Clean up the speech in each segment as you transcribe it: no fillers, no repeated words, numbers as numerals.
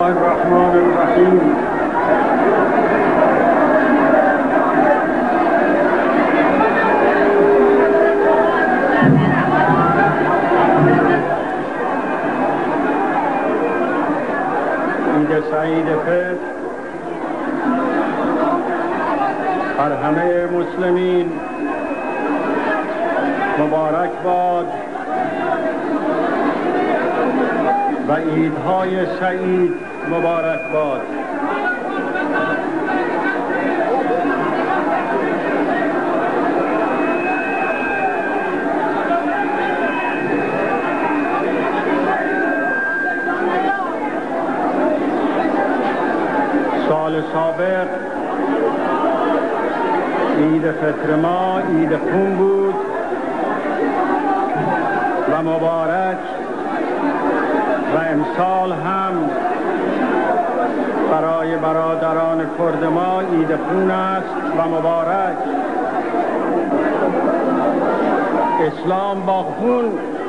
الرحمن الرحیم. عید سعید فطر بر همه مسلمین مبارک باد و عیدهای سعید مبارک باد. سال سابق عید فطر ما عید خون بود و مبارک، و امسال هم برای برادران کرد ما عید خون است و مبارک. اسلام با خون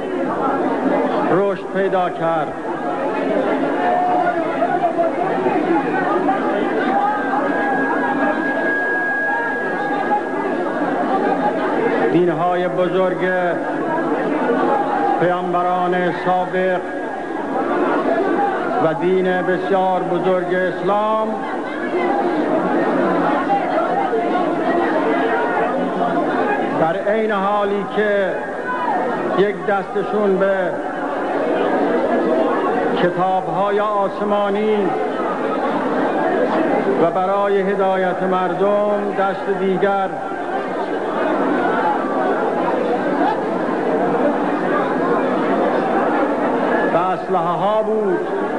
رشد پیدا کرد. دینهای بزرگ پیامبران سابق و دین بسیار بزرگ اسلام در عین حالی که یک دستشون به کتاب‌های آسمانی و برای هدایت مردم، دست دیگر به اسلحه ها بود.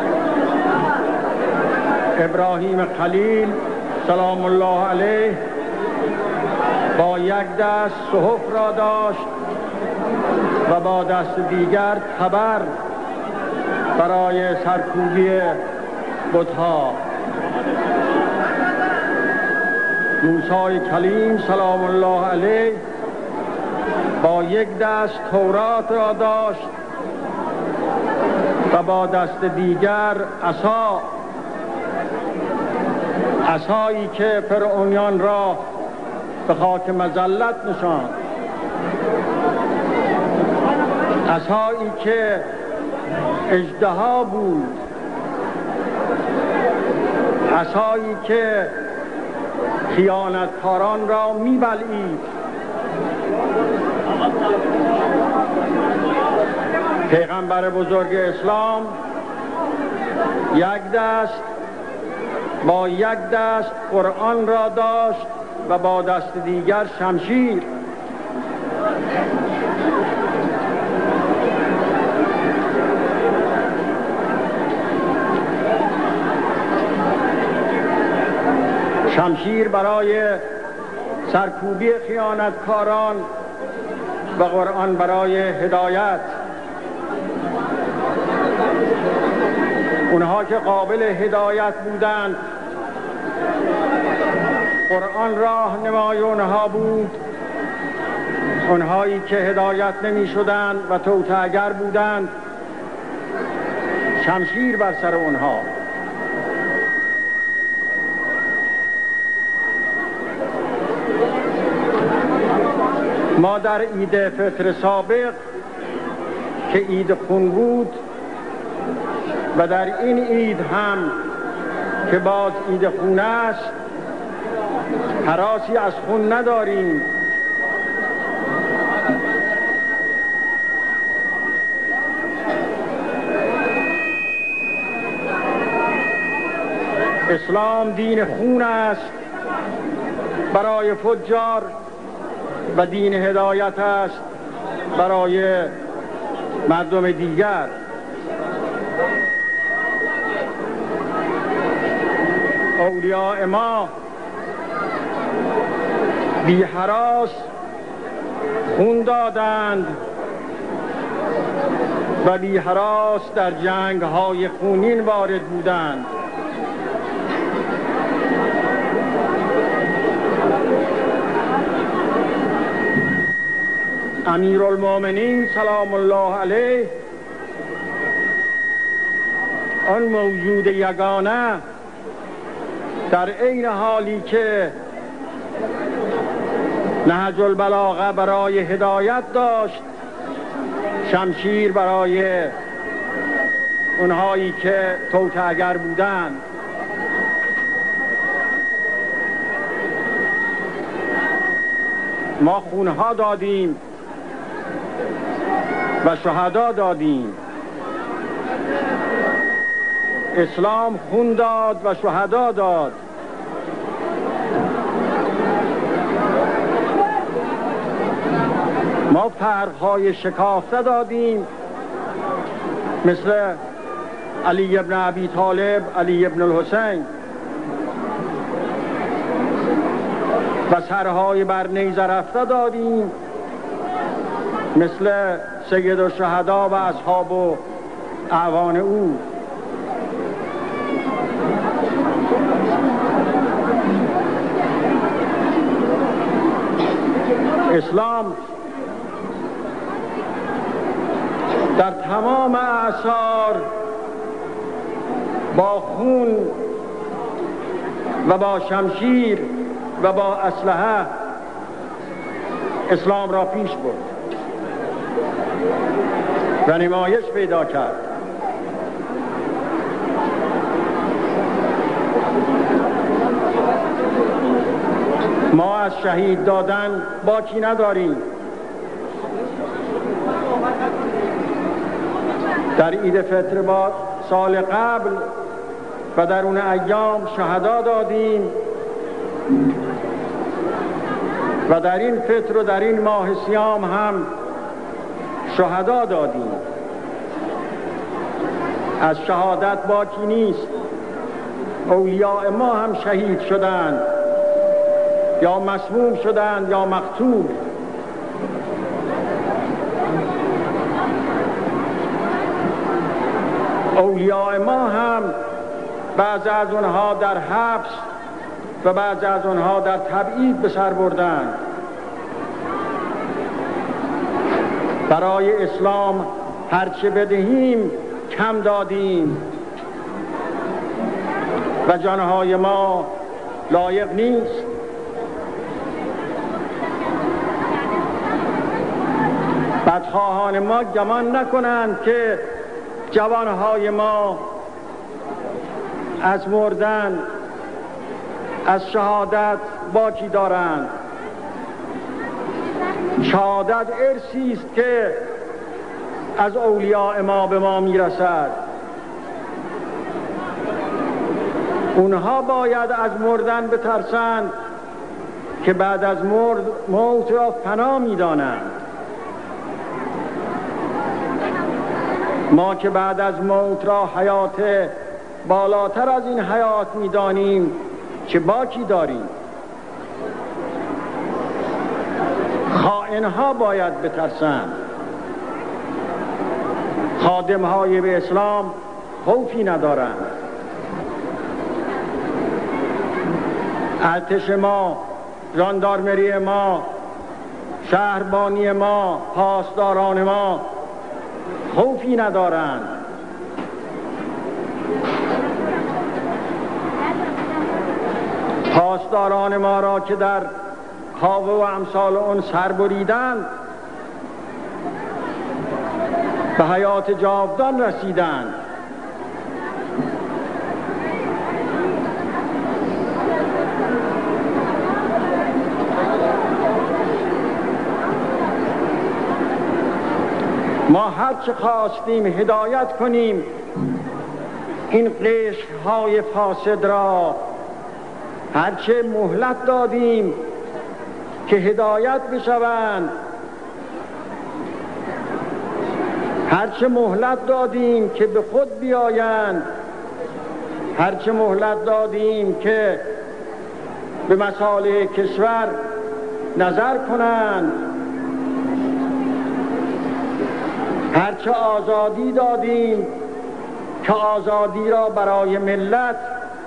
ابراهیم خلیل سلام الله علیه با یک دست صحف را داشت و با دست دیگر تبر برای سرکوبی بت‌ها. موسی کلیم سلام الله علیه با یک دست تورات را داشت و با دست دیگر عصایی که فرعونیان را به خاک مذلت نشاند، عصایی که اژدها بود، عصایی که خیانتکاران را میبلعید. پیغمبر بزرگ اسلام با یک دست قرآن را داشت و با دست دیگر شمشیر. شمشیر برای سرکوبی خیانتکاران و قرآن برای هدایت. اونها که قابل هدایت بودند قرآن راهنمای اونها بود، اونهایی که هدایت نمی شدند و توطئه‌گر بودند شمشیر بر سر اونها. ما در عید فطر سابق که عید خون بود و در این عید هم که باز عید خون است هراسی از خون نداریم. اسلام دین خون است برای فجار و دین هدایت است برای مردم دیگر. اولیاء ما بی هراس خون دادند و بی هراس در جنگ های خونین وارد بودند. امیرالمومنین سلام الله علیه آن موجود یگانه در عین حالی که نهج البلاغه برای هدایت داشت، شمشیر برای اونهایی که توطئه‌گر بودند. ما خونها دادیم و شهدا دادیم. اسلام خون داد و شهدا داد. ما فرق‌های شکافته دادیم، مثل علی ابن ابی طالب، علی ابن الحسین، و سرهای بر نیزه رفته دادیم، مثل سید الشهدا و اصحاب و اعوان او. اسلام در تمام اعصار با خون و با شمشیر و با اسلحه اسلام را پیش برد و نمایش پیدا کرد. ما از شهید دادن باکی نداریم. در عید فطر با سال قبل و در اون ایام شهدا دادیم و در این فطر و در این ماه صیام هم شهدا دادیم. از شهادت باکی نیست. اولیاء ما هم شهید شدند، یا مسموم شدند یا مقتول. اولیاء ما هم بعض از اونها در حبس و بعض از اونها در تبعید به سر بردند. برای اسلام هرچه بدهیم کم دادیم و جانهای ما لایق نیست. بدخواهان ما گمان نکنند که جوانهای ما از مردن، از شهادت باکی دارند. شهادت ارثی است که از اولیاء ما به ما میرسد. اونها باید از مردن بترسند که بعد از موت را فنا میدانند. ما که بعد از موت را حیات بالاتر از این حیات میدانیم، چه باکی داریم. خائنها باید بترسند. خادمهای به اسلام خوفی ندارند. ارتش ما، ژاندارمری ما، شهربانی ما، پاسداران ما خوفی ندارند. پاسداران ما را که در کاوه و امثال اون سر بریدند به حیات جاودان رسیدند. ما هرچه خواستیم هدایت کنیم این قشرهای فاسد را، هرچه مهلت دادیم که هدایت بشوند، هرچه مهلت دادیم که به خود بیایند، هرچه مهلت دادیم که به مصالح کشور نظر کنند، هرچه آزادی دادیم که آزادی را برای ملت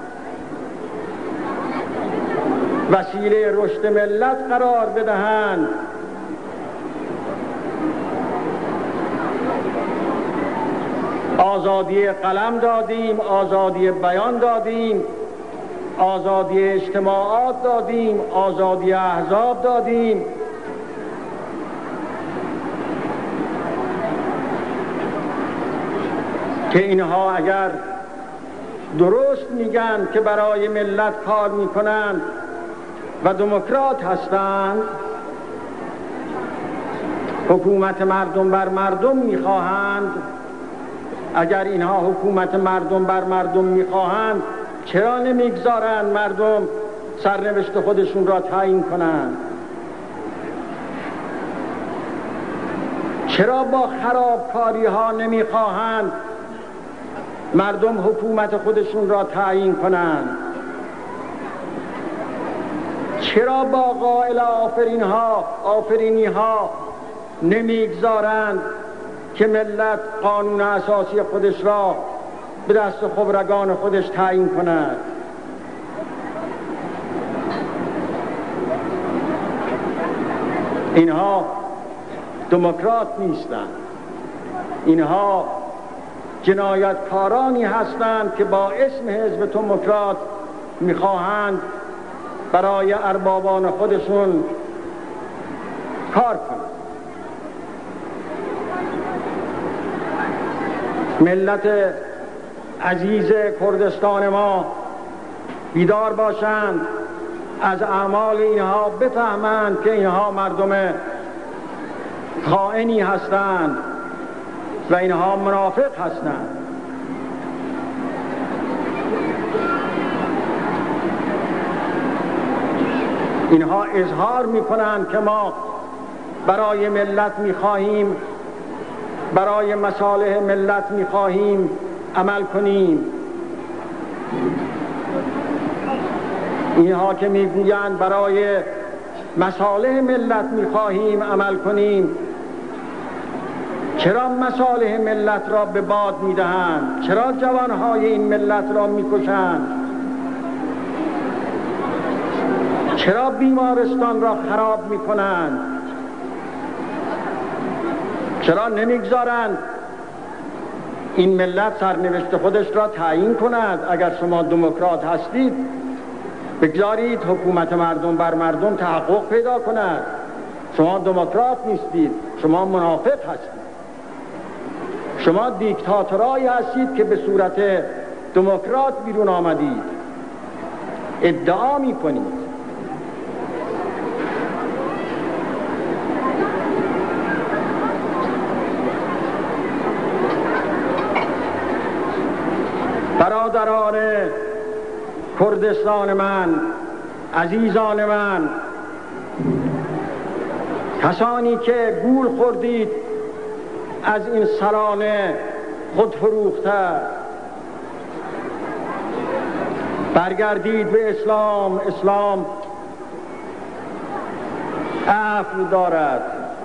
وسیله رشد ملت قرار بدهند، آزادی قلم دادیم، آزادی بیان دادیم، آزادی اجتماعات دادیم، آزادی احزاب دادیم. که اینها اگر درست میگن که برای ملت کار میکنند و دموکرات هستند، حکومت مردم بر مردم میخواهند، اگر اینها حکومت مردم بر مردم میخواهند، چرا نمیگذارند مردم سرنوشت خودشون را تعیین کنند؟ چرا با خرابکاری ها نمیخواهند مردم حکومت خودشون را تعیین کنند؟ چرا با قائل آفرینی ها نمیگذارند که ملت قانون اساسی خودش را به دست خبرگان خودش تعیین کند؟ اینها دموکرات نیستند. اینها جنایتکارانی هستند که با اسم حزب دموکرات میخواهند برای اربابان خودشون کار کنند. ملت عزیز کردستان ما بیدار باشند، از اعمال اینها بفهمند که اینها مردم خائنی هستند و اینها منافق هستند. اینها اظهار میکنند که ما برای ملت میخواهیم، برای مصالح ملت میخواهیم عمل کنیم. اینها که میگویند برای مصالح ملت میخواهیم عمل کنیم، چرا مصالح ملت را به باد میدهند؟ چرا جوانهای این ملت را میکشند؟ چرا بیمارستان را خراب میکنند؟ چرا نمیگذارند این ملت سرنوشت خودش را تعیین کند؟ اگر شما دموکرات هستید بگذارید حکومت مردم بر مردم تحقق پیدا کند. شما دموکرات نیستید، شما منافق هستید. شما دیکتاتورایی هستید که به صورت دموکرات بیرون آمدید، ادعا میکنید. برادران کردستان من، عزیزان من، کسانی که گول خوردید از این سرانه خودفروخته، برگردید به اسلام. اسلام عفو دارد،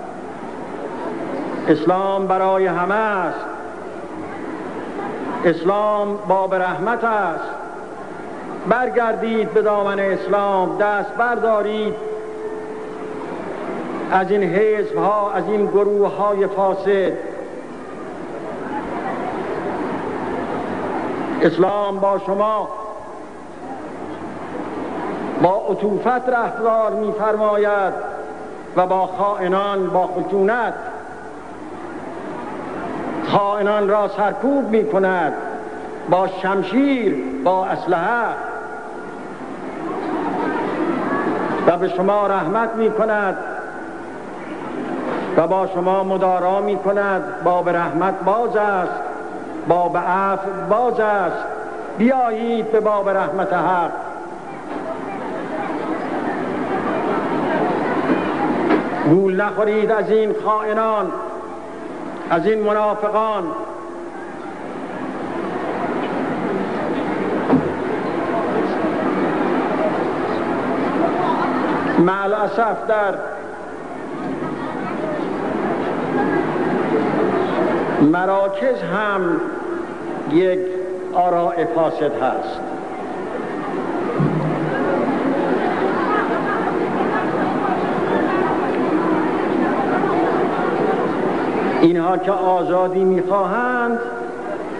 اسلام برای همه است، اسلام باب رحمت است. برگردید به دامن اسلام، دست بردارید از این حزب ها، از این گروه های فاسد. اسلام با شما با عطوفت رفتار می‌فرماید و با خائنان با خشونت خائنان را سرکوب می‌کند، با شمشیر، با اسلحه، و به شما رحمت می‌کند و با شما مدارا می‌کند. باب رحمت باز است، باب عفو باز است. بیایید به باب رحمت حق. گول نخورید از این خائنان، از این منافقان. مع الاسف در مراکز هم یک آراء فاسد هست. اینها که آزادی میخواهند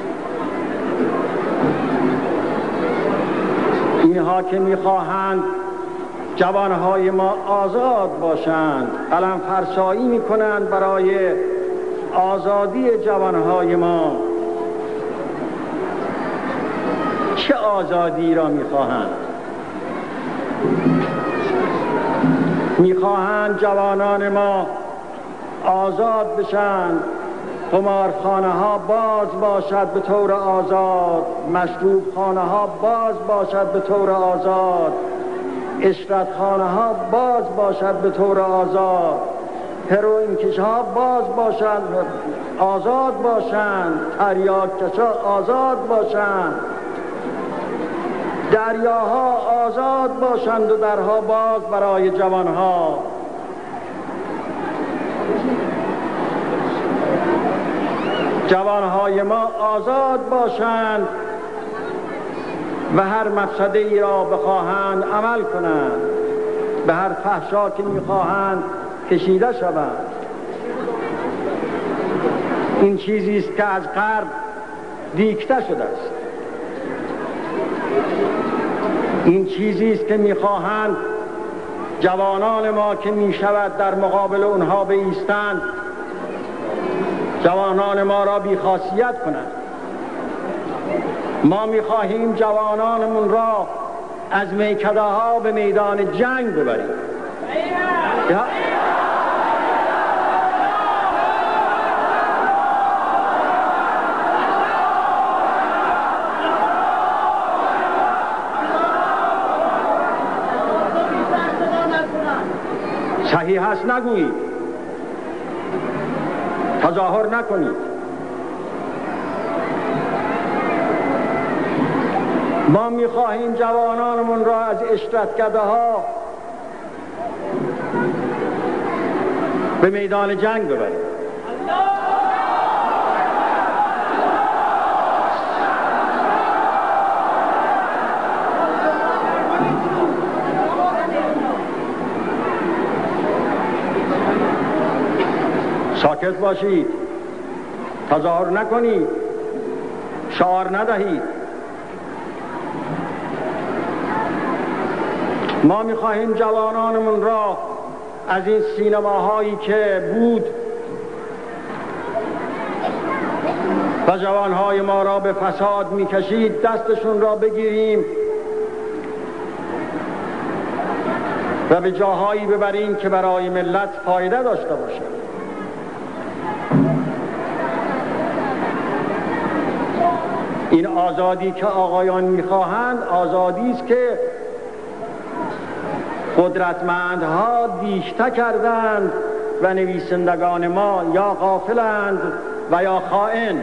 اینها که میخواهند جوانهای ما آزاد باشند، علم فرسایی میکنند برای آزادی جوانهای ما. چه آزادی را میخواهند؟ میخواهند جوانان ما آزاد بشند، قمارخانه ها باز باشد به طور آزاد، مشروب خانه ها باز باشد به طور آزاد، اشرتخانه ها باز باشد به طور آزاد، هروئین کش ها باز باشند، آزاد باشند، تریاک کشا آزاد باشند، دریاها آزاد باشند و درها باز برای جوانها. جوانهای ما آزاد باشند و هر مقصده ای را بخواهند عمل کنند، به هر فحشا که میخواهند کشیده شوند. این چیزی است که از غرب دیکته شده است. این چیزی است که میخواهند جوانان ما که میشود در مقابل اونها بایستند، جوانان ما را بیخاصیت کنند. ما میخواهیم جوانانمون را از میکده ها به میدان جنگ ببریم. صحیح هست نگویید، تظاهر نکنید. ما میخواهیم جوانانمون را از اشتراتگده ها به میدان جنگ ببریم. ساکت باشید، تظاهر نکنید، شعار ندهید. ما میخواهیم جوانانمون را از این سینماهایی که بود و جوانهای ما را به فساد میکشید دستشون را بگیریم و به جاهایی ببریم که برای ملت فایده داشته باشه. این آزادی که آقایان میخواهند آزادی است که قدرتمندها دیشته کردند و نویسندگان ما یا غافلند و یا خائن.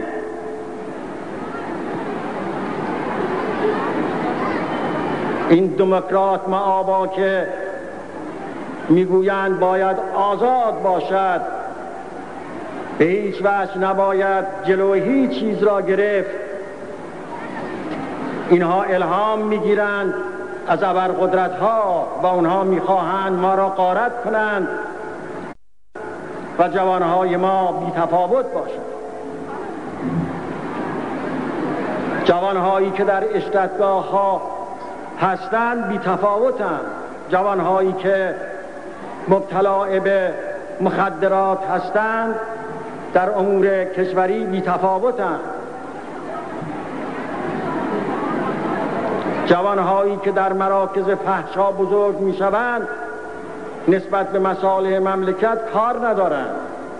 این دموکرات معابا که میگویند باید آزاد باشد، به هیچ وجه نباید جلوی هیچ چیز را گرفت. اینها الهام میگیرند از ابرقدرت‌ها و اونها میخواهند ما را غارت کنند و جوانهای ما بی‌تفاوت باشند. جوانهایی که در اشتراتگاه‌ها هستند بی‌تفاوتند. جوانهایی که مبتلا به مخدرات هستند در امور کشوری بی‌تفاوتند. جوانهایی که در مراکز فحشا بزرگ میشوند نسبت به مصالح مملکت کار ندارند.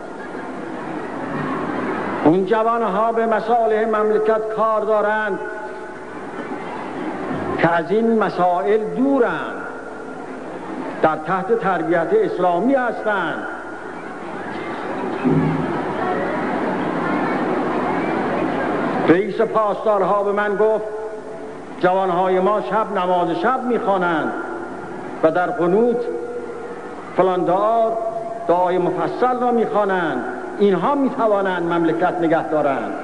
اون جوانها به مصالح مملکت کار دارند که از این مسائل دورند، در تحت تربیت اسلامی هستند. رئیس پاسدارها به من گفت جوانهای ما شب نماز شب میخوانند و در قنوت فلان دعای مفصل را میخوانند. اینها میتوانند مملکت نگه دارند.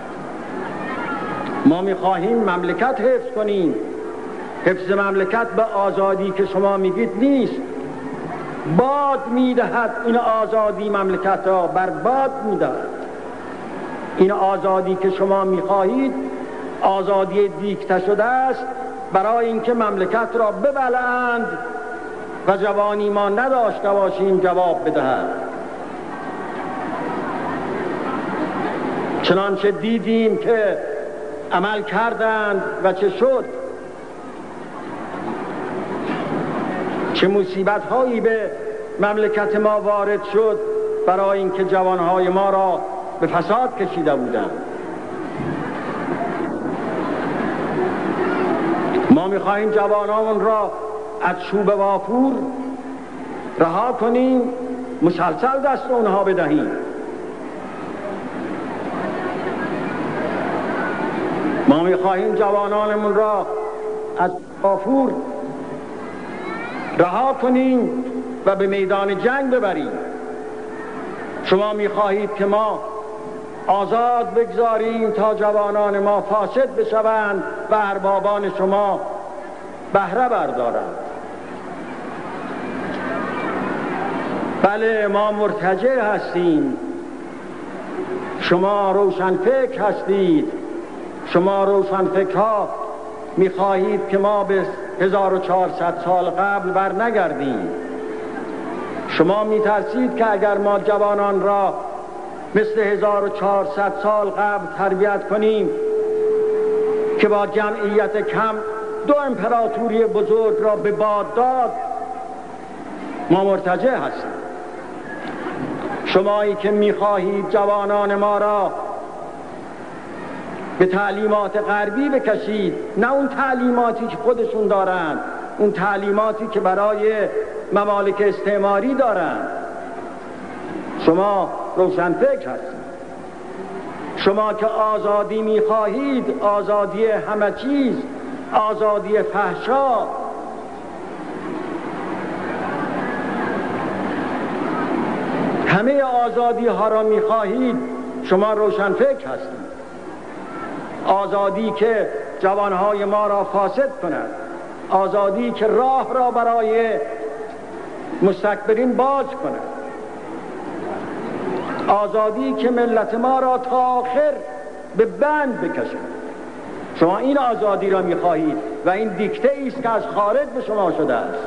ما میخواهیم مملکت حفظ کنیم. حفظ مملکت به آزادی که شما میگید نیست. باد میدهد این آزادی مملکت را برباد میدهد. این آزادی که شما میخواهید آزادی دیکته شده است برای اینکه مملکت را ببلند و جوانی ما نداشته باشیم جواب بدهد. چنانچه دیدیم که عمل کردند و چه شد، چه مصیبت هایی به مملکت ما وارد شد برای اینکه جوانهای ما را به فساد کشیده بودند. ما میخواهیم جوانان را از چوب وافور رها کنیم، مسلسل دست اونها بدهیم. ما میخواهیم جوانانمون را از وافور رها کنیم و به میدان جنگ ببریم. شما میخواهید که ما آزاد بگذاریم تا جوانان ما فاسد بشوند و اربابان شما بهره بردارند. بله، ما مرتجع هستیم، شما روشنفکر هستید. شما روشنفکرها میخواهید که ما به 1400 سال قبل بر نگردیم. شما میترسید که اگر ما جوانان را مثل 1400 سال قبل تربیت کنیم که با جمعیت کم 2 امپراتوری بزرگ را به باد داد، ما مرتجع هستیم. شمایی که میخواهید جوانان ما را به تعلیمات غربی بکشید، نه اون تعلیماتی که خودشون دارند، اون تعلیماتی که برای ممالک استعماری دارند. شما روشنفکر هستید. شما که آزادی میخواهید، آزادی همه چیز، آزادی فحشا، همه آزادی ها را میخواهید، شما روشنفکر هستید. آزادی که جوانهای ما را فاسد کند، آزادی که راه را برای مستکبرین باز کند، آزادی که ملت ما را تا آخر به بند بکشد. شما این آزادی را میخواهید و این دیکته است که از خارج به شما شده است.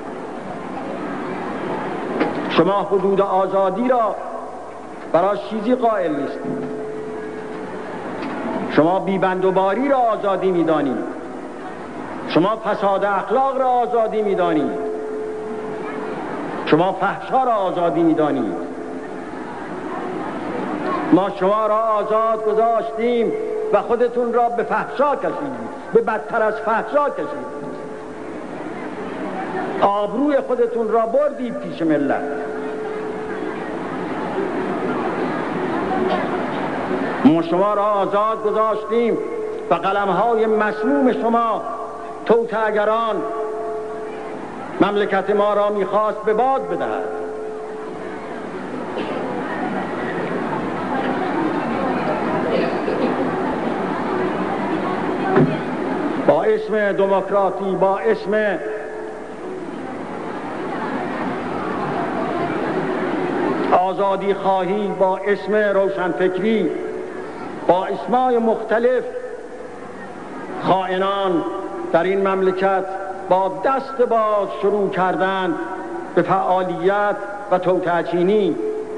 شما حدود آزادی را برای چیزی قائل نیستید. شما بیبندوباری را آزادی میدانید. شما فساد اخلاق را آزادی میدانید. شما فحشا را آزادی میدانید. ما شما را آزاد گذاشتیم و خودتون را به فحشا کشیدید، به بدتر از فحشا کشیدید. آبروی خودتون را بردید پیش ملت. ما شما را آزاد گذاشتیم و قلم‌های مسموم شما توطئه‌گران مملکت ما را می‌خواست به باد بدهد. با اسم دموکراسی، با اسم آزادی خواهی، با اسم روشنفکری، با اسمای مختلف خائنان در این مملکت با دست باز شروع کردند به فعالیت و توطئه‌چینی.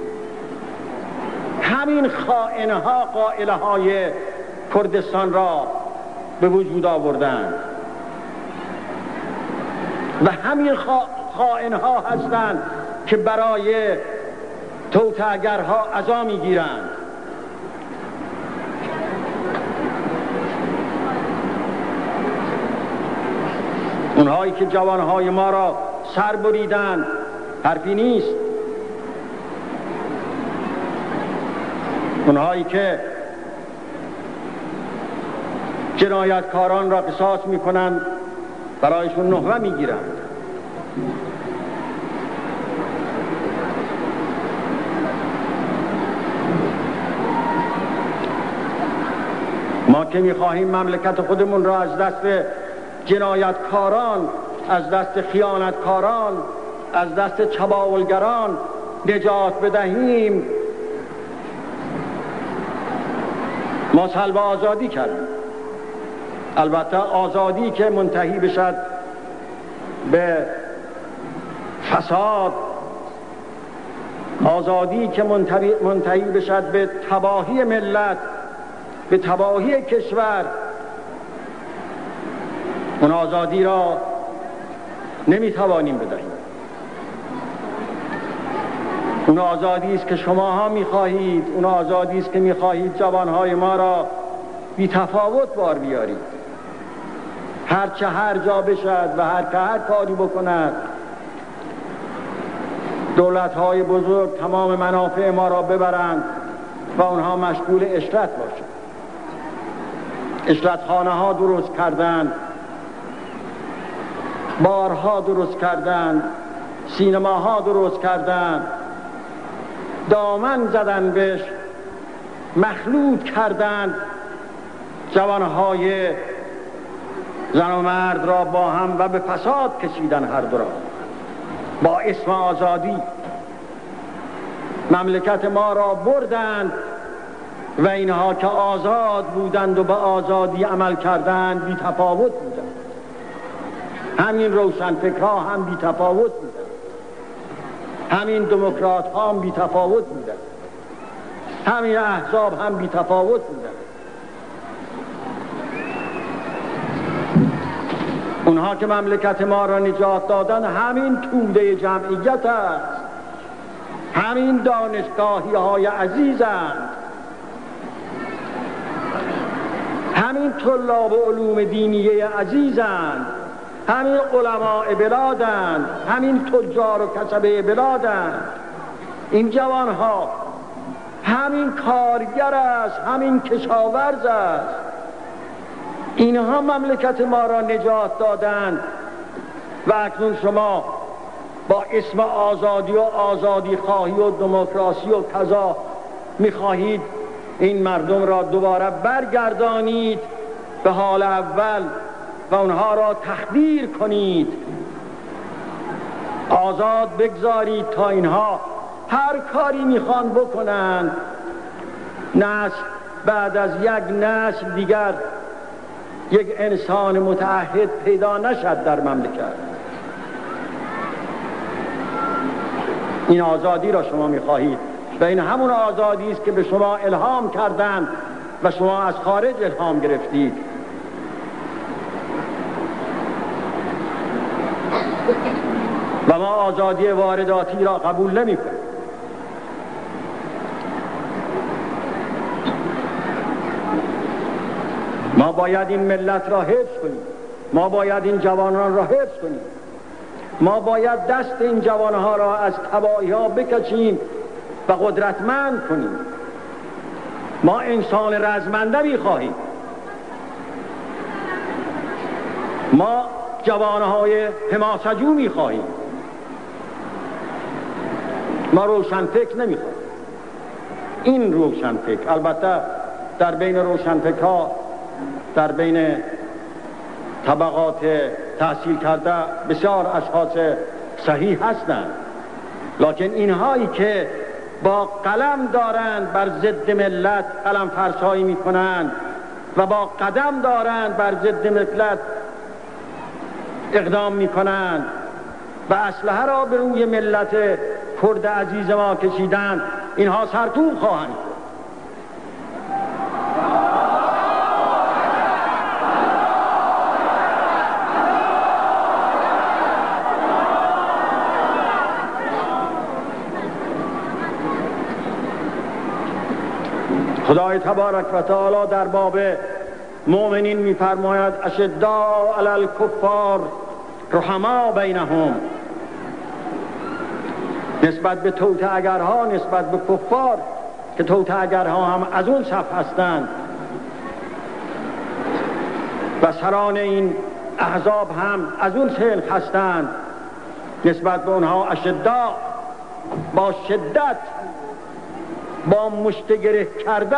همین خائنها قائله های کردستان را به وجود آوردند و همین خائنها هستند که برای توطئه‌گرها عزا میگیرند. اونهایی که جوانهای ما را سر بریدند حرفی نیست. اونهایی که جنایتکاران را قصاص میکنند برایشون نهره میگیرند. ما که میخواهیم مملکت خودمون را از دست جنایتکاران، از دست خیانتکاران، از دست چباولگران نجات بدهیم، ما سلب آزادی کردیم. البته آزادی که منتهی بشد به فساد، آزادی که منتهی بشد به تباهی ملت، به تباهی کشور، اون آزادی را نمیتوانیم بدهیم. اون آزادی است که شماها میخواهید، اون آزادی است که میخواهید جوانهای ما را بی تفاوت بار بیارید، هرچه هر جا بشد و هر که هر کاری بکند دولت‌های بزرگ تمام منافع ما را ببرند و اونها مشغول اشرت باشند. اشرتخانه ها درست کردند، بارها درست کردند، سینماها درست کردند، دامن زدن بهش، مخلوط کردند جوانهای زن و مرد را با هم و به فساد کشیدن هر دو را با اسم آزادی. مملکت ما را بردند و اینها که آزاد بودند و به آزادی عمل کردند بی تفاوت بودند. همین روشنفکرها هم بی تفاوت بودند، همین دموکرات ها هم بی تفاوت بودند، همین احزاب هم بی تفاوت بودند. اونها که مملکت ما را نجات دادن همین توده جمعیت است، همین دانشگاهی های عزیزند، همین طلاب علوم دینیه عزیزند، همین علماء بلادند، همین تجار و کسبه بلادند. این جوانها همین کارگر است، همین کشاورز است. اینها مملکت ما را نجات دادند و اکنون شما با اسم آزادی و آزادی خواهی و دموکراسی و کذا میخواهید این مردم را دوباره برگردانید به حال اول و اونها را تخدیر کنید، آزاد بگذارید تا اینها هر کاری میخوان بکنند. نسل بعد از یک نسل دیگر یک انسان متعهد پیدا نشد در مملکت. این آزادی را شما میخواهید و این همون آزادی است که به شما الهام کردند و شما از خارج الهام گرفتید. و ما آزادی وارداتی را قبول نمی‌کنیم. ما باید این ملت را حفظ کنیم، ما باید این جوانان را حفظ کنیم، ما باید دست این جوانها را از تباهی‌ها بکشیم و قدرتمند کنیم. ما انسان رزمنده می‌خواهیم، ما جوانهای حماسجو می‌خواهیم، ما روشنفکر نمی‌خواهیم. این روشنفکر، البته در بین روشنفکرها، در بین طبقات تحصیل کرده بسیار اشخاص صحیح هستند، لکن اینهایی که با قلم دارند بر ضد ملت قلم فرسایی میکنند و با قدم دارند بر ضد ملت اقدام میکنند و اسلحه را به روی ملت کرد عزیز ما کشیدند، اینها سرکوب خواهند شد. خدای تبارک و تعالی در باب مؤمنین می‌فرماید اشداء علی الکفار رحماء بینهم. نسبت به توطئه‌گرها، نسبت به کفار که توطئه‌گرها هم از اون صف هستند و سران این احزاب هم از اون سلخ هستند، نسبت به اونها اشداء، با شدت، با مشت گره کرده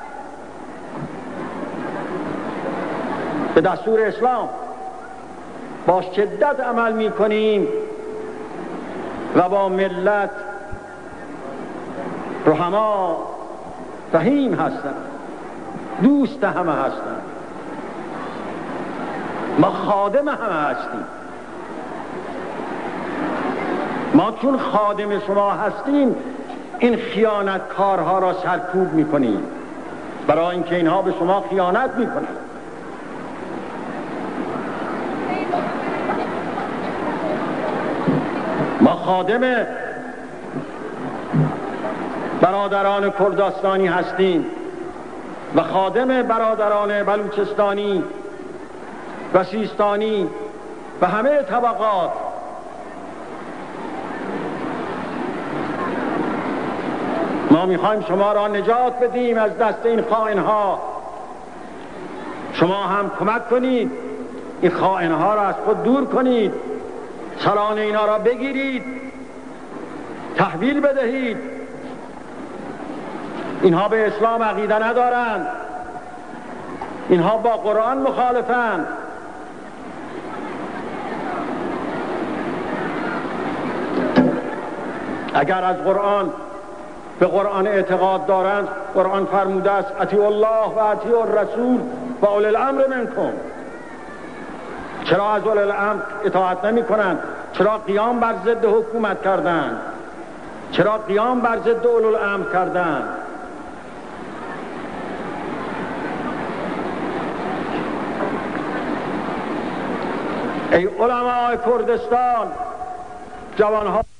به دستور اسلام با شدت عمل می کنیم و با ملت رحما رحیم هستند، دوست همه هستند. ما خادم همه هستیم. ما چون خادم شما هستیم این خیانت کارها را سرکوب میکنیم، برای اینکه اینها به شما خیانت میکنند. ما خادم برادران کردستانی هستیم و خادم برادران بلوچستانی و سیستانی و همه طبقات. ما میخوایم شما را نجات بدیم از دست این خائنها. شما هم کمک کنید این خائنها را از خود دور کنید، سران اینا را بگیرید، تحویل بدهید. اینها به اسلام عقیده ندارند، اینها با قرآن مخالفند. اگر از قرآن به قرآن اعتقاد دارند، قرآن فرموده است اطیعوا الله و اطیعوا الرسول و اولی الامر منکم. چرا از اولی الامر اطاعت نمی کنند؟ چرا قیام بر ضد حکومت کردند؟ چرا قیام بر ضد اولی الامر کردند؟ ای علماء کردستان، جوانها